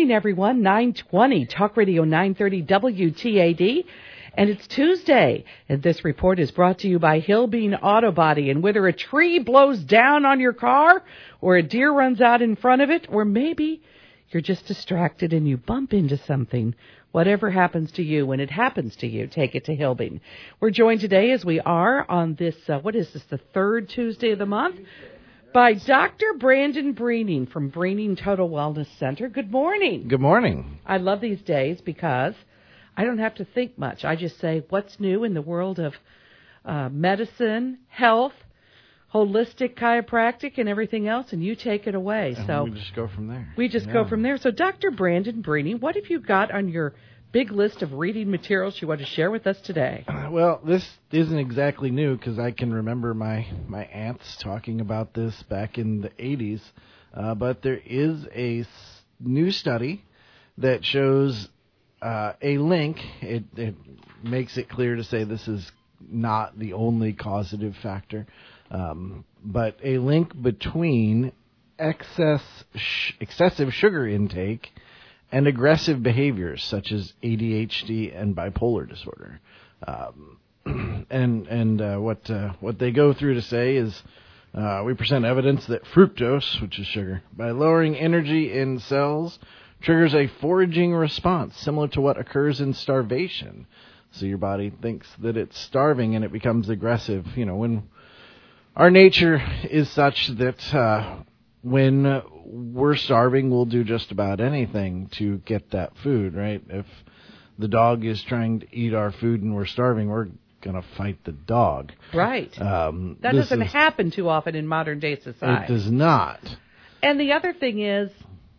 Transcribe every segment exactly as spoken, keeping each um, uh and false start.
morning, everyone. nine twenty, Talk Radio nine thirty W T A D. And it's Tuesday. And this report is brought to you by Hillbean Auto Body. And whether a tree blows down on your car, or a deer runs out in front of it, or maybe you're just distracted and you bump into something, whatever happens to you, when it happens to you, take it to Hillbean. We're joined today, as we are on this, uh, what is this, the third Tuesday of the month, by Doctor Brandon Breening from Breening Total Wellness Center. Good morning. Good morning. I love these days because I don't have to think much. I just say, what's new in the world of uh, medicine, health, holistic chiropractic, and everything else, and you take it away. And so we just go from there. We just yeah. go from there. So Doctor Brandon Breening, what have you got on your big list of reading materials you want to share with us today? Uh, well, this isn't exactly new because I can remember my, my aunts talking about this back in the eighties. Uh, but there is a s- new study that shows uh, a link. It, it makes it clear to say this is not the only causative factor, um, but a link between excess sh- excessive sugar intake and aggressive behaviors such as A D H D and bipolar disorder. Um, and and uh, what uh, what they go through to say is uh, we present evidence that fructose, which is sugar, by lowering energy in cells, triggers a foraging response similar to what occurs in starvation. So your body thinks that it's starving and it becomes aggressive. You know, when our nature is such that uh, when we're starving, we'll do just about anything to get that food, right? If the dog is trying to eat our food and we're starving, we're going to fight the dog. Right. Um, that doesn't is, happen too often in modern day society. It does not. And the other thing is,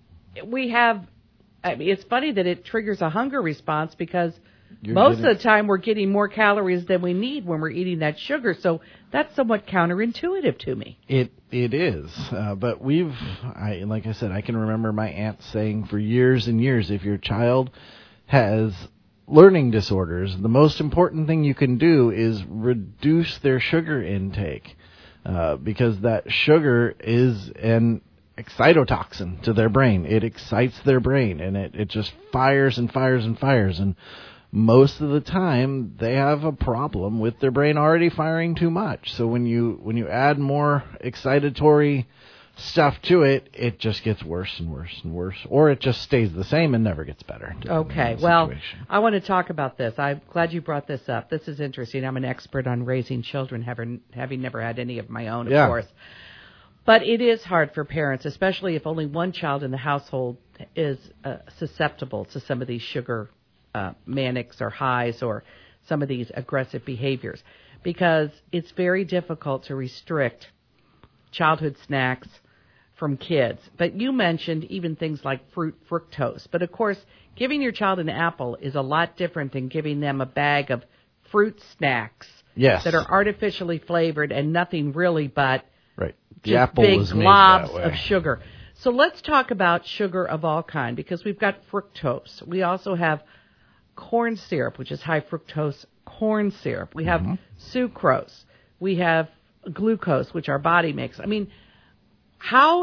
we have, I mean, it's funny that it triggers a hunger response because You're most getting, of the time we're getting more calories than we need when we're eating that sugar. So that's somewhat counterintuitive to me. It It is. Uh, but we've, I, like I said, I can remember my aunt saying for years and years, if your child has learning disorders, the most important thing you can do is reduce their sugar intake. Uh, because that sugar is an excitotoxin to their brain. It excites their brain, and it, it just fires and fires and fires. And most of the time, they have a problem with their brain already firing too much. So when you when you add more excitatory stuff to it, it just gets worse and worse and worse, or it just stays the same and never gets better. Okay, well, I want to talk about this. I'm glad you brought this up. This is interesting. I'm an expert on raising children, having, having never had any of my own, of yeah. course. But it is hard for parents, especially if only one child in the household is uh, susceptible to some of these sugar uh, manics or highs or some of these aggressive behaviors, because it's very difficult to restrict childhood snacks from kids. But you mentioned even things like fruit fructose. But, of course, giving your child an apple is a lot different than giving them a bag of fruit snacks yes. that are artificially flavored and nothing really but Right. The just apple big was made globs that way. of sugar. So let's talk about sugar of all kind, because we've got fructose. We also have corn syrup, which is high fructose corn syrup. We have mm-hmm. sucrose. We have glucose, which our body makes. I mean, how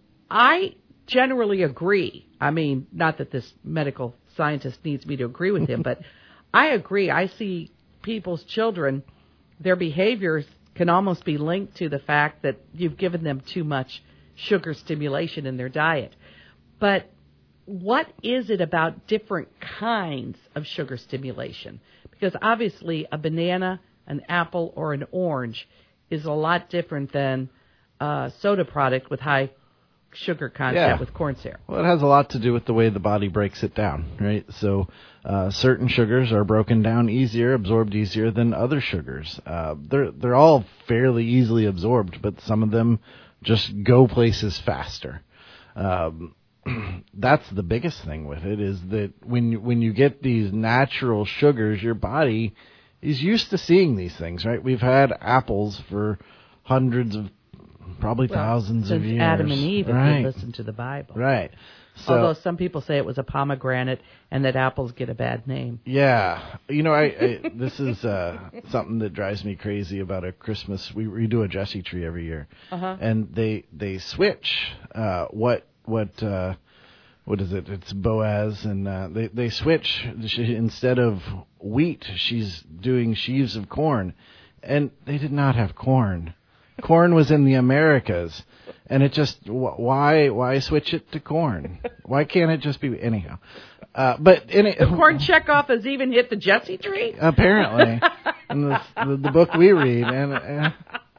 I generally agree. I mean, not that this medical scientist needs me to agree with him, but I agree. I see people's children, their behaviors can almost be linked to the fact that you've given them too much sugar stimulation in their diet. But what is it about different kinds of sugar stimulation? Because obviously a banana, an apple, or an orange is a lot different than a soda product with high sugar content yeah. with corn syrup. Well, it has a lot to do with the way the body breaks it down, right? So uh, certain sugars are broken down easier, absorbed easier than other sugars. Uh, they're they're all fairly easily absorbed, but some of them just go places faster. Um, that's the biggest thing with it, is that when you, when you get these natural sugars, your body is used to seeing these things, right? We've had apples for hundreds of, probably well, thousands since of years. Adam and Eve, right. if you listen to the Bible. Right. So, although some people say it was a pomegranate and that apples get a bad name. Yeah. You know, I, I this is uh, something that drives me crazy about a Christmas. We, we do a Jesse tree every year. Uh-huh. And they they switch uh, what what uh, what is it? It's Boaz, and uh, they they switch. She, instead of wheat, she's doing sheaves of corn, and they did not have corn. Corn was in the Americas, and it just why why switch it to corn? Why can't it just be anyhow? Uh, but in it, the corn checkoff has even hit the Jesse tree. Apparently, in the, the, the book we read, and uh,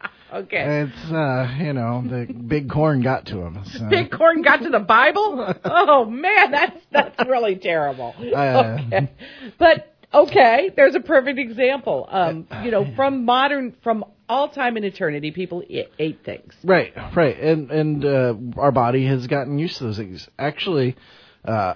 okay, it's uh, you know the big corn got to him. So. Big corn got to the Bible. Oh man, that's that's really terrible. Uh, okay, but okay, there's a perfect example. Um, you know, from modern from. All time in eternity, people ate things. Right, right, and and uh, our body has gotten used to those things. Actually, uh,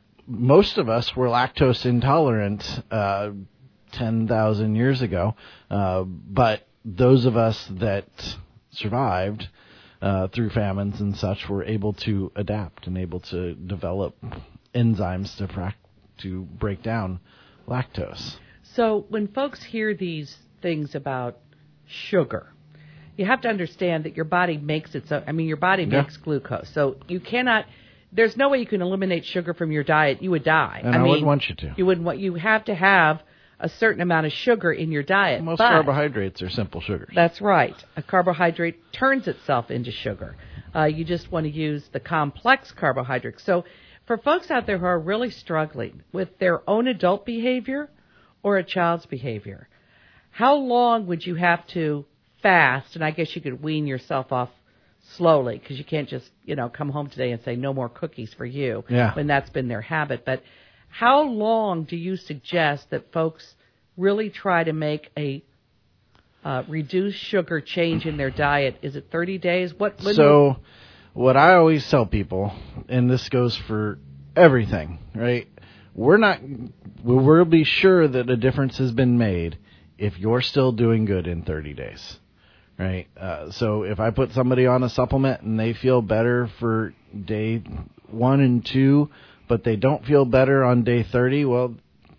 most of us were lactose intolerant uh, ten thousand years ago, uh, but those of us that survived uh, through famines and such were able to adapt and able to develop enzymes to pra- to break down lactose. So when folks hear these things about sugar, you have to understand that your body makes its own. I mean, your body yeah. makes glucose, so you cannot. There's no way you can eliminate sugar from your diet. You would die. And I, I mean, wouldn't want you to. You wouldn't want. You have to have a certain amount of sugar in your diet. Most but, carbohydrates are simple sugars. That's right. A carbohydrate turns itself into sugar. Uh, you just want to use the complex carbohydrates. So, for folks out there who are really struggling with their own adult behavior or a child's behavior, how long would you have to fast? And I guess you could wean yourself off slowly because you can't just, you know, come home today and say no more cookies for you yeah. when that's been their habit. But how long do you suggest that folks really try to make a uh, reduced sugar change in their diet? Is it thirty days? What? So what I always tell people, and this goes for everything, right? We're not, we'll be sure that a difference has been made if you're still doing good in thirty days, right? Uh, so if I put somebody on a supplement and they feel better for day one and two, but they don't feel better on day thirty, well,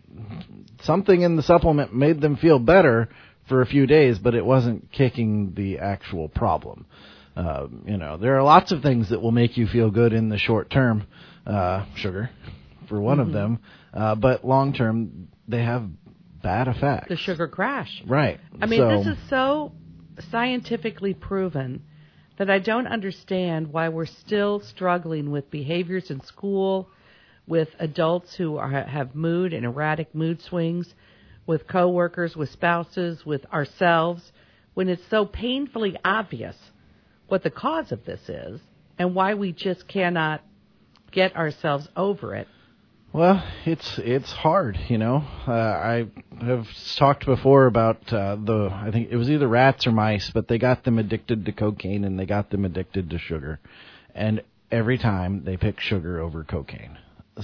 something in the supplement made them feel better for a few days, but it wasn't kicking the actual problem. Uh, you know, there are lots of things that will make you feel good in the short term, uh, sugar for one mm-hmm. of them, uh, but long term they have bad effects. The sugar crash. Right. I mean, so, this is so scientifically proven that I don't understand why we're still struggling with behaviors in school, with adults who are, have mood and erratic mood swings, with coworkers, with spouses, with ourselves, when it's so painfully obvious what the cause of this is and why we just cannot get ourselves over it. Well, it's it's hard, you know. Uh, I have talked before about uh, the, I think it was either rats or mice, but they got them addicted to cocaine and they got them addicted to sugar. And every time they pick sugar over cocaine.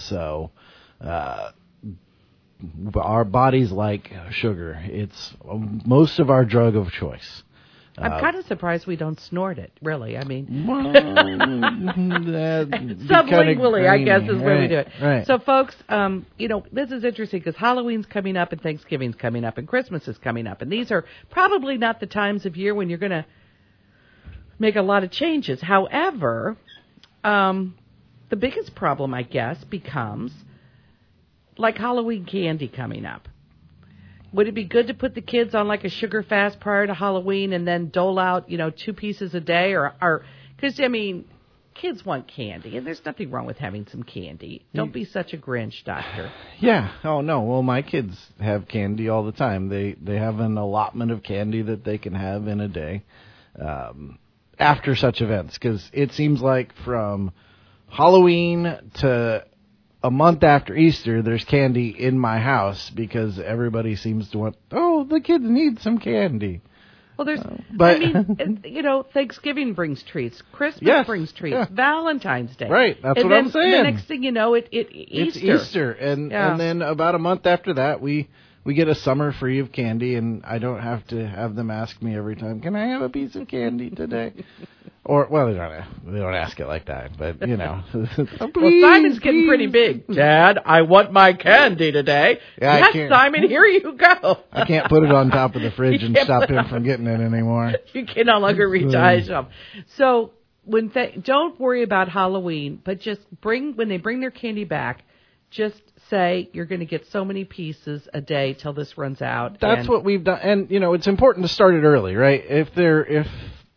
So uh, our bodies like sugar. It's most of our drug of choice. I'm Uh, kind of surprised we don't snort it, really. I mean, well, sublingually, I guess, is right, where we do it. Right. So, folks, um, you know, this is interesting because Halloween's coming up and Thanksgiving's coming up and Christmas is coming up. And these are probably not the times of year when you're going to make a lot of changes. However, um, the biggest problem, I guess, becomes like Halloween candy coming up. Would it be good to put the kids on like a sugar fast prior to Halloween and then dole out, you know, two pieces a day? Or, or, because, I mean, kids want candy, and there's nothing wrong with having some candy. Don't be such a Grinch, doctor. Yeah. Oh, no. Well, my kids have candy all the time. They they have an allotment of candy that they can have in a day um, after such events, because it seems like from Halloween to a month after Easter, there's candy in my house because everybody seems to want, oh, the kids need some candy. Well, there's, uh, but, I mean, you know, Thanksgiving brings treats. Christmas yes, brings treats. Yeah. Valentine's Day. Right, that's and what then, I'm saying. The next thing you know, it, it Easter. It's Easter. And, yeah. and then about a month after that, we, we get a summer free of candy, and I don't have to have them ask me every time, can I have a piece of candy today? Or, well, they don't, they don't ask it like that, but, you know. oh, please, well, Simon's getting please. pretty big. Dad, I want my candy today. Yeah, yes, Simon, here you go. I can't put it on top of the fridge and can't stop put him it from getting it anymore. You can no longer reach high shelf. So when th- don't worry about Halloween, but just bring when they bring their candy back, just say you're going to get so many pieces a day till this runs out. That's and, what we've done, and you know it's important to start it early, right? If they're if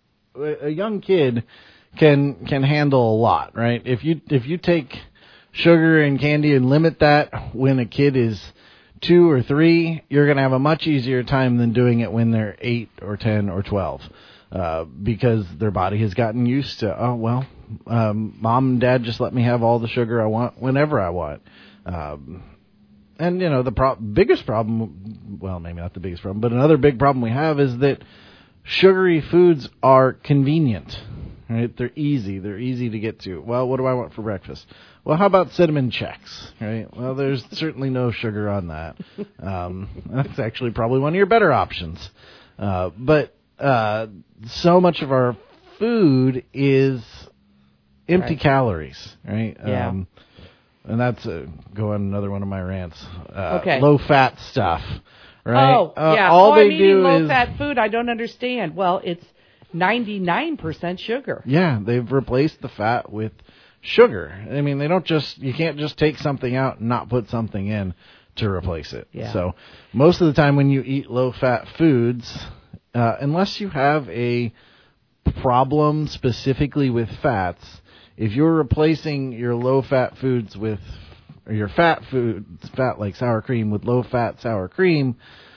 a young kid can can handle a lot, right? If you if you take sugar and candy and limit that when a kid is two or three, you're going to have a much easier time than doing it when they're eight or ten or twelve, uh, because their body has gotten used to, oh well, um, mom and dad just let me have all the sugar I want whenever I want. Um, and, you know, the pro- biggest problem, well, maybe not the biggest problem, but another big problem we have is that sugary foods are convenient, right? They're easy. They're easy to get to. Well, what do I want for breakfast? Well, how about cinnamon checks, right? Well, there's certainly no sugar on that. Um, that's actually probably one of your better options. Uh, but uh, so much of our food is empty right. calories, right? Yeah. Um, and that's uh, go on another one of my rants. Uh, okay. Low-fat stuff, right? Oh, uh, yeah. All oh, they I'm eating do low-fat is, food. I don't understand. Well, it's ninety-nine percent sugar. Yeah, they've replaced the fat with sugar. I mean, they don't just, you can't just take something out and not put something in to replace it. Yeah. So most of the time when you eat low-fat foods, uh, unless you have a problem specifically with fats, if you're replacing your low-fat foods with, or your fat foods, fat like sour cream, with low-fat sour cream,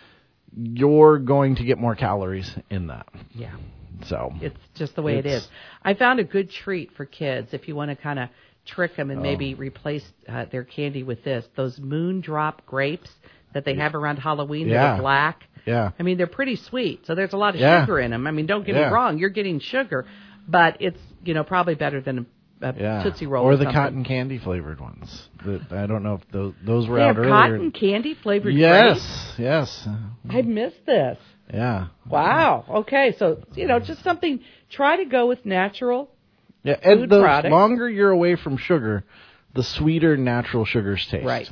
you're going to get more calories in that. Yeah. So it's just the way it is. I found a good treat for kids if you want to kind of trick them and oh. maybe replace uh, their candy with this. Those moon drop grapes that they have around Halloween yeah. that are black. Yeah. I mean, they're pretty sweet. So there's a lot of yeah. sugar in them. I mean, don't get yeah. me wrong. You're getting sugar, but it's, you know, probably better than a, a yeah. Tootsie Roll. Or, or the something. cotton candy flavored ones. That, I don't know if those, those were they out have earlier. cotton candy flavored yes. grapes? Yes. I missed this. Yeah. Wow. Okay. So, you know, just something, try to go with natural yeah, and food the products. longer you're away from sugar, the sweeter natural sugars taste. Right.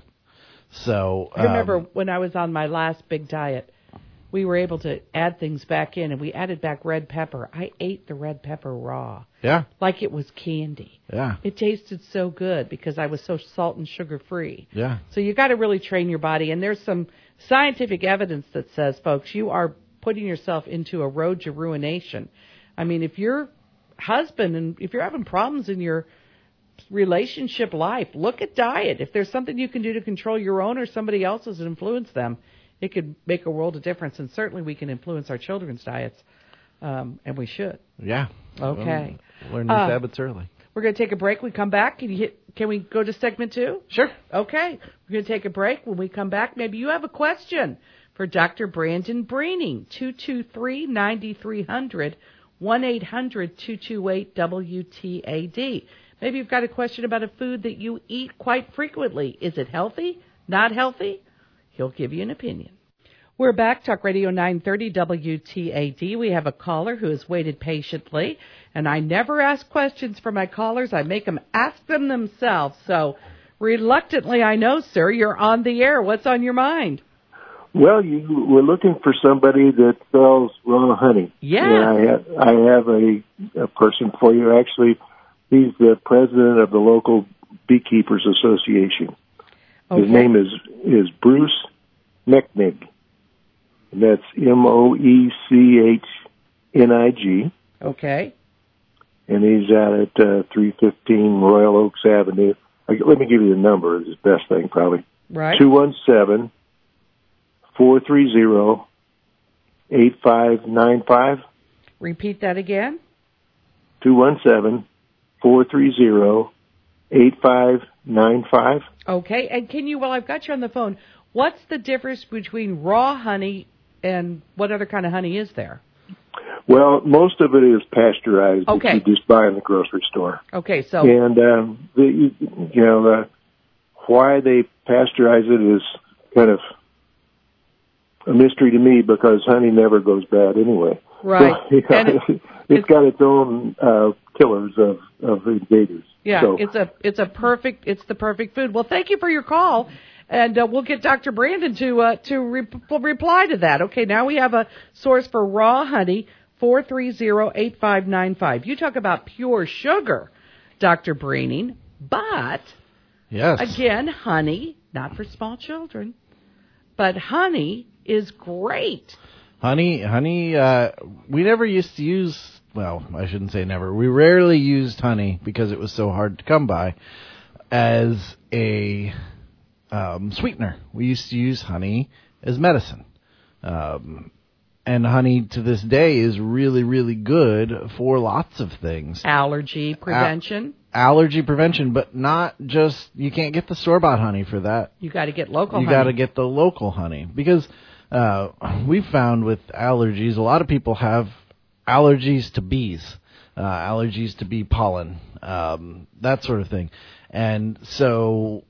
So, I remember um, when I was on my last big diet, we were able to add things back in, and we added back red pepper. I ate the red pepper raw. Yeah. Like it was candy. Yeah. It tasted so good because I was so salt and sugar free. Yeah. So you got to really train your body, and there's some scientific evidence that says, folks, you are putting yourself into a road to ruination. I mean, if your husband and if you're having problems in your relationship life, look at diet. If there's something you can do to control your own or somebody else's and influence them, it could make a world of difference. And certainly we can influence our children's diets, um, and we should. Yeah. Okay. Um, learn these uh, habits early. We're going to take a break. We come back. Can you hit? Can we go to segment two? Sure. Okay. We're going to take a break. When we come back, maybe you have a question for Doctor Brandon Breening. two two three, nine three hundred, one eight hundred, two two eight, W T A D. Maybe you've got a question about a food that you eat quite frequently. Is it healthy? Not healthy? He'll give you an opinion. We're back, Talk Radio nine thirty W T A D. We have a caller who has waited patiently, and I never ask questions for my callers. I make them ask them themselves. So, reluctantly, I know, sir, you're on the air. What's on your mind? Well, you were looking for somebody that sells raw honey. Yeah. And I have, I have a, a person for you. Actually, he's the president of the local Beekeepers Association. Okay. His name is, is Bruce Mechnig. And that's M O E C H N I G. Okay. And he's out at uh, three fifteen Royal Oaks Avenue. Let me give you the number. It's the best thing, probably. Right. two one seven, four three zero, eight five nine five. Repeat that again. two one seven, four three zero, eight five nine five. Okay. And can you, well, I've got you on the phone, what's the difference between raw honey and what other kind of honey is there? Well, most of it is pasteurized Okay. that you just buy in the grocery store. Okay, so... And, um, the, you know, the, why they pasteurize it is kind of a mystery to me because honey never goes bad anyway. Right. So, you know, And it, it's, it's got its own uh, killers of, of invaders. Yeah, so. it's a it's a perfect it's the perfect food. Well, thank you for your call, and uh, we'll get Doctor Brandon to uh, to re- reply to that. Okay, now we have a source for raw honey four three zero, eight five nine five. You talk about pure sugar, Doctor Breening, but, yes, again, honey, not for small children, but honey is great. Honey, honey, uh, we never used to use, well, I shouldn't say never. We rarely used honey because it was so hard to come by as a um, sweetener. We used to use honey as medicine. Um, and honey to this day is really, really good for lots of things. Allergy prevention. A- allergy prevention, but not just, you can't get the store-bought honey for that. You got to get local you honey. You got to get the local honey because uh, we've found with allergies, a lot of people have allergies to bees, uh, allergies to bee pollen, um, that sort of thing. And so,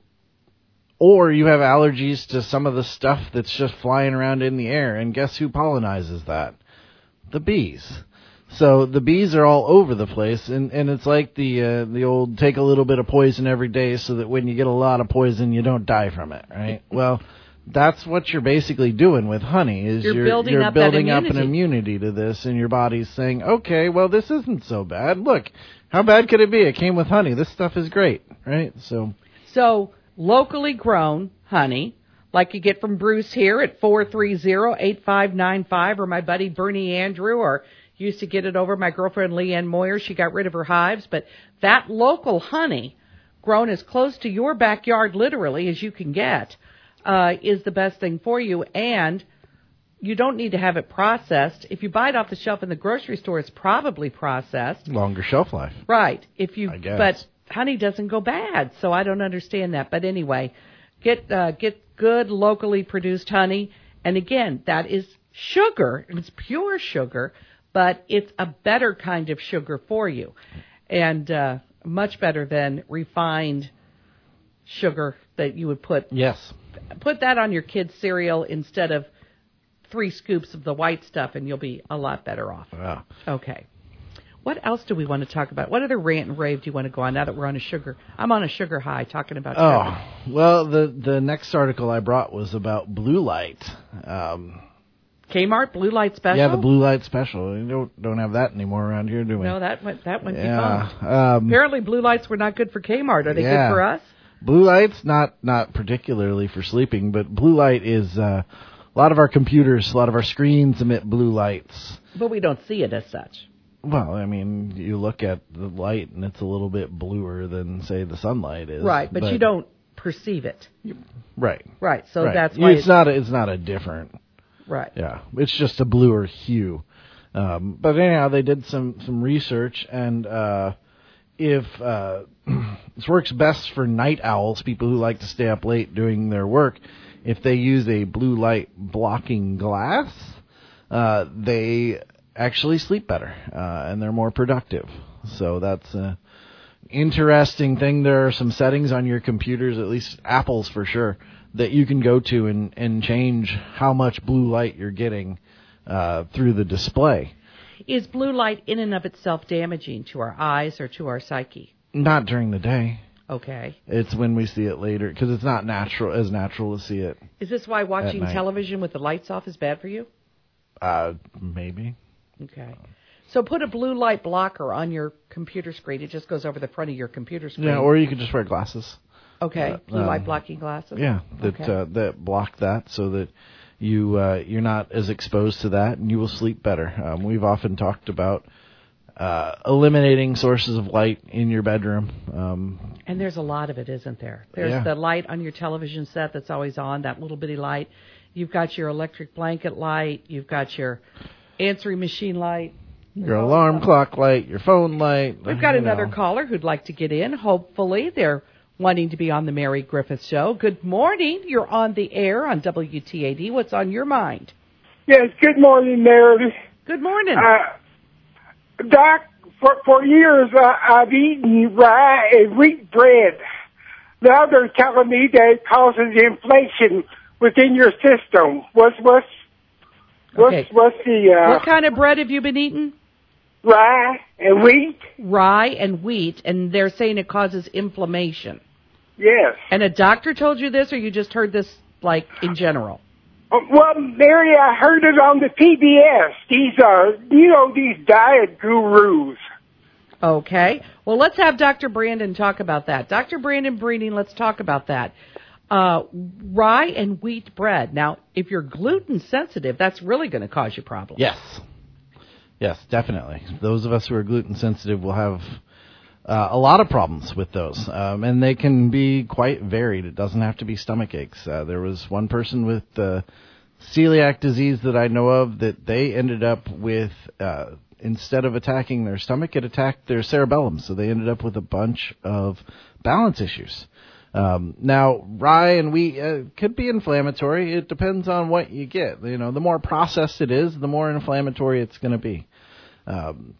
or you have allergies to some of the stuff that's just flying around in the air. And guess who pollinizes that? The bees. So the bees are all over the place. And, and it's like the uh, the old take a little bit of poison every day so that when you get a lot of poison, you don't die from it, right? Well, that's what you're basically doing with honey is you're, you're building, you're up, building that up an immunity to this, and your body's saying, okay, well, this isn't so bad. Look, how bad could it be? It came with honey. This stuff is great, right? So, so locally grown honey, like you get from Bruce here at four three zero, eight five nine five, or my buddy Bernie Andrew, or used to get it over my girlfriend Leanne Moyer. She got rid of her hives, but that local honey, grown as close to your backyard literally as you can get, Uh, is the best thing for you, and you don't need to have it processed. If you buy it off the shelf in the grocery store, it's probably processed. Longer shelf life. Right. If you, I guess. But honey doesn't go bad, so I don't understand that. But anyway, get uh, get good locally produced honey, and again, that is sugar. It's pure sugar, but it's a better kind of sugar for you, and uh, much better than refined sugar that you would put. Yes. Put that on your kid's cereal instead of three scoops of the white stuff, and you'll be a lot better off. Yeah. Okay. What else do we want to talk about? What other rant and rave do you want to go on now that we're on a sugar? I'm on a sugar high talking about oh, sugar. Well, the, the next article I brought was about blue light. Um, Kmart Blue Light Special? Yeah, the blue light special. We don't, don't have that anymore around here, do we? No, that went, that went yeah. defunct. Um, Apparently blue lights were not good for Kmart. Are they yeah. good for us? Blue light's not, not particularly for sleeping, but blue light is uh, a lot of our computers, a lot of our screens emit blue lights. But we don't see it as such. Well, I mean, you look at the light and it's a little bit bluer than, say, the sunlight is. Right, but, but you don't perceive it. You, right. Right, so right. that's why it's, it's not. A, it's not a different. Right. Yeah, it's just a bluer hue. Um, but anyhow, they did some some research and. Uh, If uh, this works best for night owls, people who like to stay up late doing their work, if they use a blue light blocking glass, uh, they actually sleep better uh, and they're more productive. So that's an interesting thing. There are some settings on your computers, at least Apple's for sure, that you can go to and, and change how much blue light you're getting uh, through the display. Is blue light in and of itself damaging to our eyes or to our psyche? Not during the day. Okay. It's when we see it later, because it's not natural as natural to see it. Is this why watching television with the lights off is bad for you? Uh, maybe. Okay. So put a blue light blocker on your computer screen. It just goes over the front of your computer screen. Yeah, or you could just wear glasses. Okay. Uh, blue um, light blocking glasses? Yeah, that okay. uh, that block that so that you, uh, you're not as exposed to that and you will sleep better. Um, we've often talked about uh, eliminating sources of light in your bedroom. Um, and there's a lot of it, isn't there? There's yeah. the light on your television set that's always on, that little bitty light. You've got your electric blanket light. You've got your answering machine light. Your alarm clock light, your phone light. We've got another know. caller who'd like to get in. Hopefully they're wanting to be on the Mary Griffith Show. Good morning. You're on the air on W T A D. What's on your mind? Yes, good morning, Meredith. Good morning. Uh, Doc, for, for years uh, I've eaten rye and wheat bread. Now they're telling me that it causes inflation within your system. What's, what's, what's, okay. what's the... Uh, what kind of bread have you been eating? Rye and wheat. Rye and wheat, and they're saying it causes inflammation. Yes. And a doctor told you this, or you just heard this, like, in general? Well, Mary, I heard it on the P B S. These are, you know, these diet gurus. Okay. Well, let's have Doctor Brandon talk about that. Doctor Brandon Breeding, let's talk about that. Uh, rye and wheat bread. Now, if you're gluten sensitive, that's really going to cause you problems. Yes. Yes, definitely. Those of us who are gluten sensitive will have uh, a lot of problems with those, um, and they can be quite varied. It doesn't have to be stomach aches. Uh, there was one person with uh, celiac disease that I know of that they ended up with, uh, instead of attacking their stomach, it attacked their cerebellum, so they ended up with a bunch of balance issues. Um, now, rye and wheat uh, could be inflammatory. It depends on what you get. You know, the more processed it is, the more inflammatory it's going to be. Um,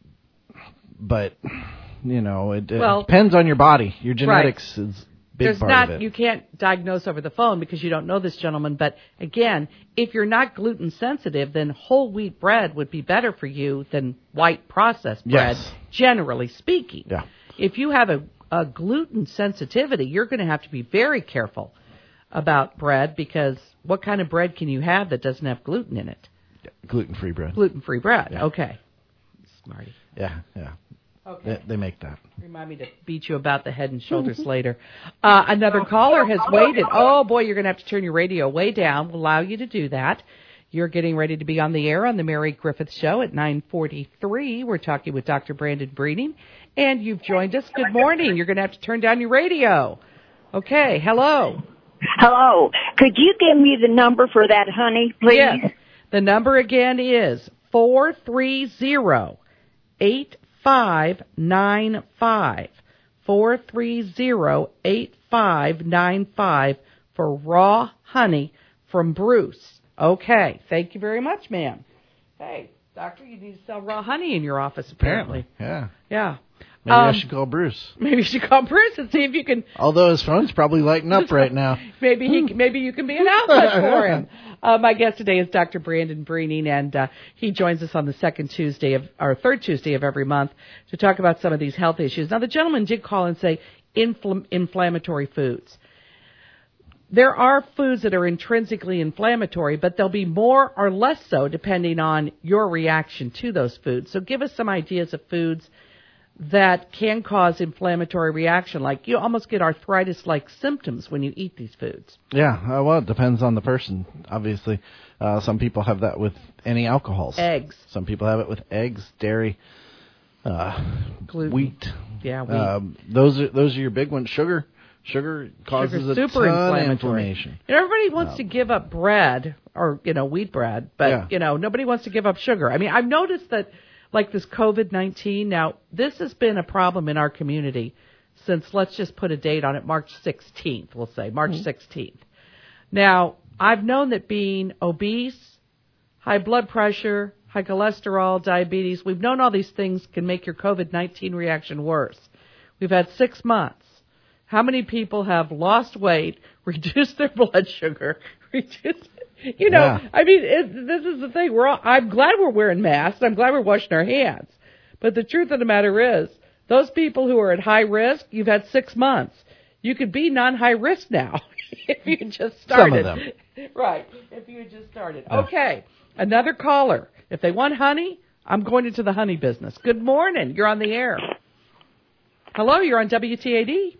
but, you know, it, it well, depends on your body. Your genetics right. is a big There's part not, of it. You can't diagnose over the phone because you don't know this gentleman. But, again, if you're not gluten sensitive, then whole wheat bread would be better for you than white processed bread, yes. generally speaking. Yeah. If you have a A gluten sensitivity, you're going to have to be very careful about bread because what kind of bread can you have that doesn't have gluten in it? Yeah, gluten-free bread. Gluten-free bread. Yeah. Okay. Smarty. Yeah, yeah. Okay. They, they make that. Remind me to beat you about the head and shoulders later. Uh, another caller has waited. Oh, boy, you're going to have to turn your radio way down. We'll allow you to do that. You're getting ready to be on the air on the Mary Griffith Show at nine forty-three. We're talking with Doctor Brandon Breeding, and you've joined us. Good morning. You're going to have to turn down your radio. Okay, hello. Hello. Could you give me the number for that honey, please? Yes. The number again is four three zero, eight five nine five. four three zero, eight five nine five for raw honey from Bruce. Okay. Thank you very much, ma'am. Hey, doctor, you need to sell raw honey in your office, apparently. apparently. Yeah. Yeah. Maybe um, I should call Bruce. Maybe you should call Bruce and see if you can. Although his phone's probably lighting up right now. maybe he, maybe you can be an outlet for him. Uh, my guest today is Doctor Brandon Breeding, and uh, he joins us on the second Tuesday of, or third Tuesday of every month to talk about some of these health issues. Now, the gentleman did call and say infl- inflammatory foods. There are foods that are intrinsically inflammatory, but they'll be more or less so depending on your reaction to those foods. So give us some ideas of foods that can cause inflammatory reaction, like you almost get arthritis-like symptoms when you eat these foods. Yeah, uh, well, it depends on the person, obviously. Uh, some people have that with any alcohols. Eggs. Some people have it with eggs, dairy, uh, gluten. Wheat. Yeah, wheat. Um, those are those are your big ones. Sugar. Sugar causes Sugar's a super ton of inflammatory. inflammation. You know, everybody wants Um, to give up bread or, you know, wheat bread, but, Yeah. you know, nobody wants to give up sugar. I mean, I've noticed that, like this COVID nineteen, now, this has been a problem in our community since, let's just put a date on it, March sixteenth, we'll say, March Mm-hmm. sixteenth. Now, I've known that being obese, high blood pressure, high cholesterol, diabetes, we've known all these things can make your COVID nineteen reaction worse. We've had six months. How many people have lost weight, reduced their blood sugar, reduced, you know, Yeah. I mean, it, this is the thing. We're all, I'm glad we're wearing masks. I'm glad we're washing our hands. But the truth of the matter is, those people who are at high risk, you've had six months. You could be non-high risk now if you just started. Some of them. Right, if you just started. Yeah. Okay, another caller. If they want honey, I'm going into the honey business. Good morning. You're on the air. Hello, you're on W T A D.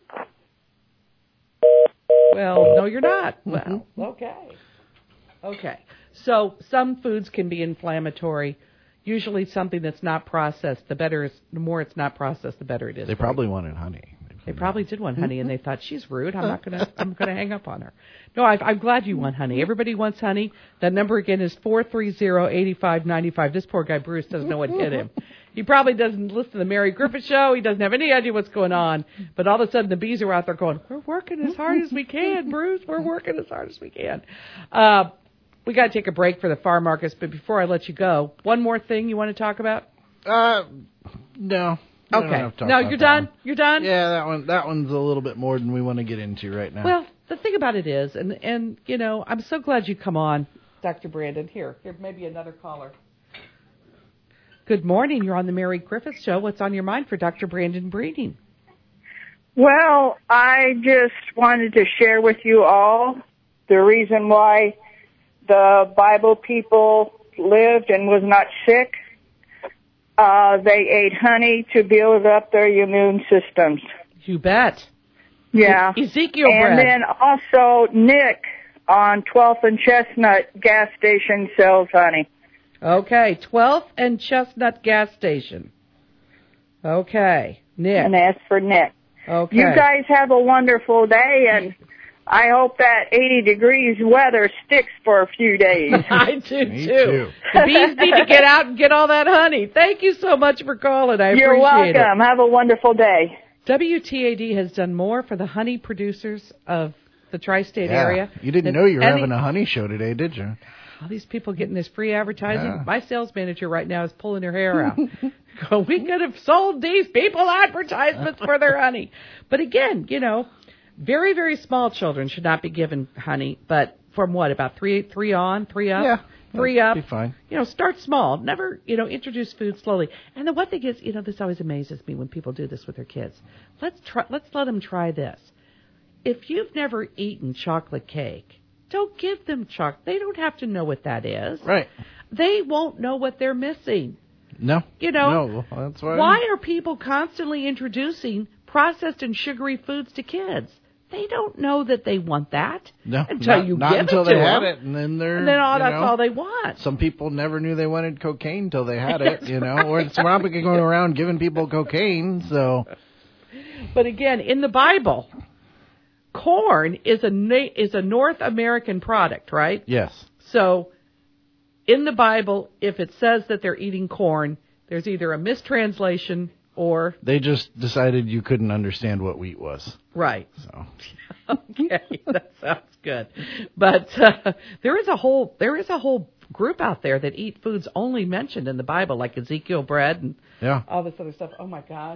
Well, no, you're not. Well, okay. Okay. So some foods can be inflammatory. Usually something that's not processed, the better is, the more it's not processed, the better it is. They probably wanted honey. They probably did want honey, and they thought, she's rude. I'm not gonna. I'm gonna hang up on her. No, I, I'm glad you want honey. Everybody wants honey. That number again is four three zero, eight five nine five. This poor guy Bruce doesn't know what hit him. He probably doesn't listen to the Mary Griffith Show. He doesn't have any idea what's going on. But all of a sudden, the bees are out there going, "We're working as hard as we can, Bruce. We're working as hard as we can." Uh, we got to take a break for the farm markets. But before I let you go, one more thing you want to talk about? Uh, no. We don't Okay. have to talk No, about you're that done. one. You're done. Yeah, that one. That one's a little bit more than we want to get into right now. Well, the thing about it is, and, and you know, I'm so glad you come on, Doctor Brandon. Here, here, maybe another caller. Good morning. You're on the Mary Griffith Show. What's on your mind for Doctor Brandon Breeding? Well, I just wanted to share with you all the reason why the Bible people lived and was not sick, uh, they ate honey to build up their immune systems. You bet. Yeah. E- Ezekiel and bread. then also Nick on twelfth and Chestnut gas station sells honey. Okay, twelfth and Chestnut gas station. Okay, Nick. And that's for Nick. Okay. You guys have a wonderful day, and I hope that eighty degrees weather sticks for a few days. I do, Me too. too. The bees need to get out and get all that honey. Thank you so much for calling. I You're appreciate welcome. it. Have a wonderful day. W T A D has done more for the honey producers of the tri-state Yeah. area. You didn't than know you were any- having a honey show today, did you? All these people getting this free advertising. Yeah. My sales manager right now is pulling her hair out. Go, we could have sold these people advertisements for their honey. But again, you know, very, very small children should not be given honey. But from what, about three, three on, three up? Yeah. Three up. Be fine. You know, start small. Never, you know, introduce food slowly. And the one thing is, you know, this always amazes me when people do this with their kids. Let's try, let's let them try this. If you've never eaten chocolate cake, don't give them chocolate. They don't have to know what that is. Right. They won't know what they're missing. No. You know, No, that's why. why are people constantly introducing processed and sugary foods to kids? They don't know that they want that No, until not, you not give until it they to had them. it, and then they're And then all you that's know, all they want. Some people never knew they wanted cocaine until they had it, you know. Or it's not going around giving people cocaine, so. But again, in the Bible, corn is a na- is a North American product, right? Yes. So, in the Bible, if it says that they're eating corn, there's either a mistranslation or They just decided you couldn't understand what wheat was. right. So. Okay, that sounds good. But uh, there is a whole there is a whole group out there that eat foods only mentioned in the Bible, like Ezekiel bread and Yeah. all this other stuff. Oh my gosh.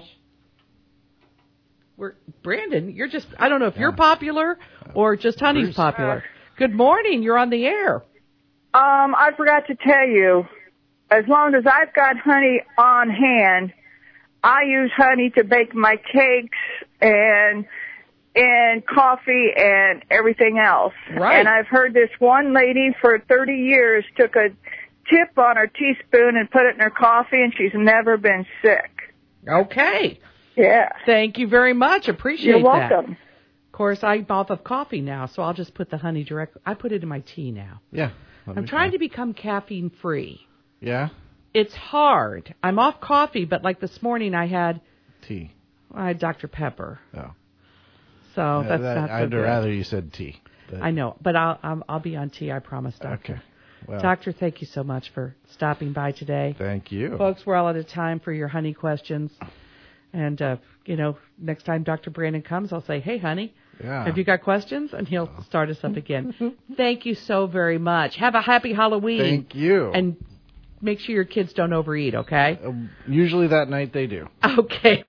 We're Brandon, you're just I don't know if you're popular or just Honey's Bruce. popular. Good morning, you're on the air. Um, I forgot to tell you, as long as I've got honey on hand, I use honey to bake my cakes and and coffee and everything else. Right. And I've heard this one lady for thirty years took a tip on her teaspoon and put it in her coffee, and she's never been sick. Okay. Yeah. Thank you very much. Appreciate You're that. welcome. Of course, I'm off of coffee now, so I'll just put the honey direct. I put it in my tea now. Yeah. I'm trying to become caffeine free. Yeah. It's hard. I'm off coffee, but like this morning I had Tea. I had Doctor Pepper. Oh. So Yeah, that's that- not so I'd good. rather you said tea. But, I know, but I'll I'll, I'll be on tea. I promise, Doctor. Okay. Well, Doctor, thank you so much for stopping by today. thank you. Folks, we're all out of time for your honey questions. And, uh, you know, next time Doctor Brandon comes, I'll say, hey, honey, Yeah. have you got questions? And he'll start us up again. Thank you so very much. Have a happy Halloween. Thank you. And make sure your kids don't overeat, okay? Uh, usually that night they do. Okay.